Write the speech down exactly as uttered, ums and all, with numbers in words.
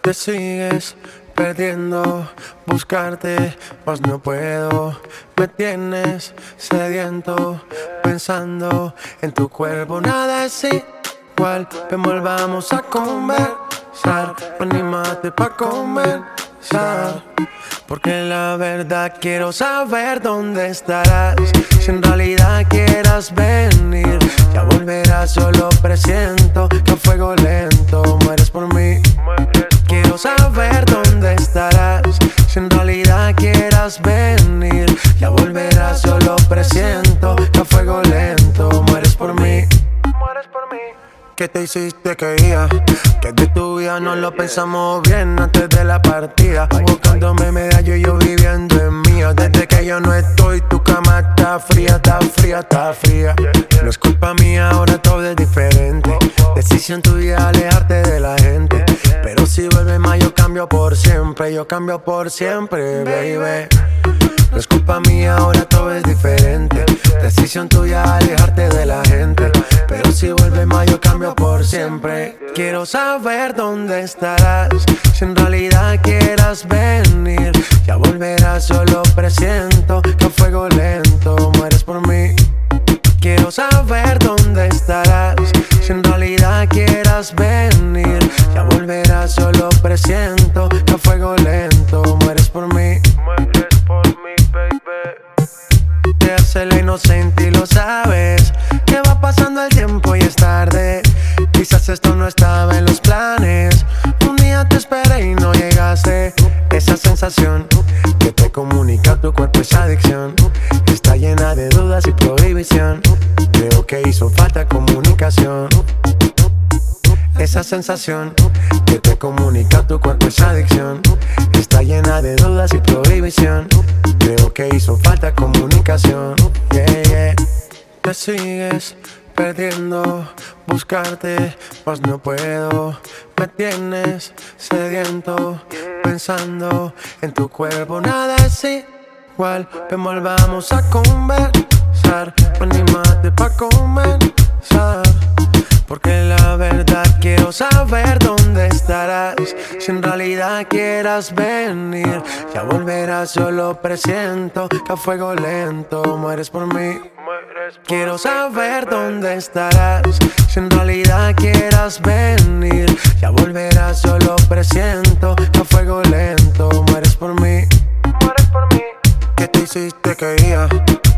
Te sigues perdiendo, buscarte, mas no puedo. Me tienes sediento, pensando en tu cuerpo. Nada es igual, ven volvamos a conversar. Anímate pa' conversar, porque la verdad quiero saber dónde estarás. Si en realidad quieras venir, ya volverás, yo lo presiento. Que a fuego lento mueres por mí. Quiero saber dónde estarás. Si en realidad quieras venir, ya volverás, yo lo presiento. Que a fuego lento mueres por mí. ¿Qué te hiciste que iba? Que de tu vida no lo pensamos bien antes de la partida. Buscándome medallo y yo viviendo en mía. Desde que yo no estoy, tu cama está fría, está fría, está fría. No es culpa mía, ahora todo es diferente. Decisión tuya alejarte de la gente. Pero si vuelve más yo cambio por siempre. Yo cambio por siempre, baby. No es culpa mía, ahora todo es diferente. Decisión tuya alejarte de la gente. Pero si vuelve más yo cambio por siempre. Quiero saber dónde estarás. Si en realidad quieras venir, ya volverás, yo lo presiento. Que a fuego lento mueres por mí. Quiero saber dónde estarás. Si en realidad quieras venir, ya volverás, yo lo presiento. Que a fuego lento mueres por mí. Mueres por mí, baby. Te hace la inocente y lo sabes. Que va pasando el tiempo y es tarde. Quizás esto no estaba en los planes. Un día te esperé y no llegaste. Esa sensación que te comunica tu cuerpo, esa adicción, está llena de dudas y prohibición. Creo que hizo falta comunicación. Esa sensación que te comunica tu cuerpo, esa adicción, está llena de dudas y prohibición. Creo que hizo falta comunicación. Yeah, yeah. Te sigues perdiendo, buscarte, mas no puedo. Me tienes sediento, pensando en tu cuerpo. Nada es igual, ven volvamos a conversar. Anímate pa' comenzar, porque la verdad quiero saber dónde estarás. Si en realidad quieras venir, ya volverás, yo lo presiento. Que a fuego lento mueres por mí. Quiero saber dónde estarás. Si en realidad quieras venir, ya volverás, yo lo presiento. Que a fuego lento mueres por mí. ¿Qué te hiciste que iba?